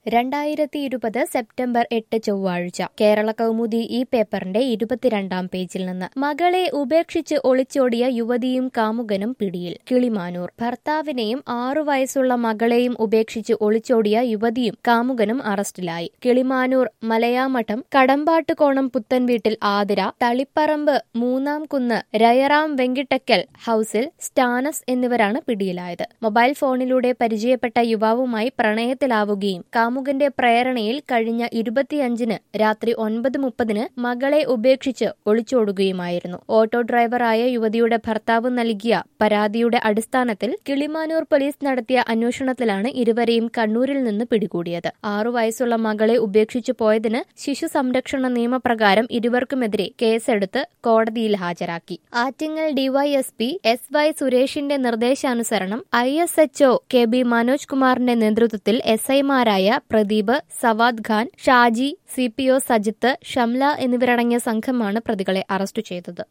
2020 September 8 ചൊവ്വാഴ്ച കേരള കൗമുദി ഈ പേപ്പറിന്റെ 22-ാം പേജിൽ നിന്ന് മകളെ ഉപേക്ഷിച്ച് ഒളിച്ചോടിയ യുവതിയും കാമുകനും പിടിയിൽ. കിളിമാനൂർ ഭർത്താവിനെയും 6 വയസ്സുള്ള മകളെയും ഉപേക്ഷിച്ച് ഒളിച്ചോടിയ യുവതിയും കാമുകനും അറസ്റ്റിലായി. കിളിമാനൂർ മലയാമഠം കടമ്പാട്ടുകോണം പുത്തൻവീട്ടിൽ ആതിര, തളിപ്പറമ്പ് മൂന്നാം കുന്ന് രയറാം വെങ്കിട്ടക്കൽ ഹൌസിൽ സ്റ്റാനസ് എന്നിവരാണ് പിടിയിലായത്. മൊബൈൽ ഫോണിലൂടെ പരിചയപ്പെട്ട യുവാവുമായി പ്രണയത്തിലാവുകയും കാമുകന്റെ പ്രേരണയിൽ കഴിഞ്ഞ 25-ന് രാത്രി 9:30 മകളെ ഉപേക്ഷിച്ച് ഒളിച്ചോടുകയുമായിരുന്നു. ഓട്ടോ ഡ്രൈവറായ യുവതിയുടെ ഭർത്താവ് നൽകിയ പരാതിയുടെ അടിസ്ഥാനത്തിൽ കിളിമാനൂർ പോലീസ് നടത്തിയ അന്വേഷണത്തിലാണ് ഇരുവരെയും കണ്ണൂരിൽ നിന്ന് പിടികൂടിയത്. 6 വയസ്സുള്ള മകളെ ഉപേക്ഷിച്ചു പോയതിന് ശിശു സംരക്ഷണ നിയമപ്രകാരം ഇരുവർക്കുമെതിരെ കേസെടുത്ത് കോടതിയിൽ ഹാജരാക്കി. ആറ്റിങ്ങൽ ഡിവൈഎസ്പി SY സുരേഷിന്റെ നിർദ്ദേശാനുസരണം ISHO KB മനോജ് കുമാറിന്റെ നേതൃത്വത്തിൽ SIമാരായ പ്രദീപ്, സവാദ് ഖാൻ, ഷാജി, CPO സജിത്ത്, ഷംല എന്നിവരടങ്ങിയ സംഘമാണ് പ്രതികളെ അറസ്റ്റ് ചെയ്തത്.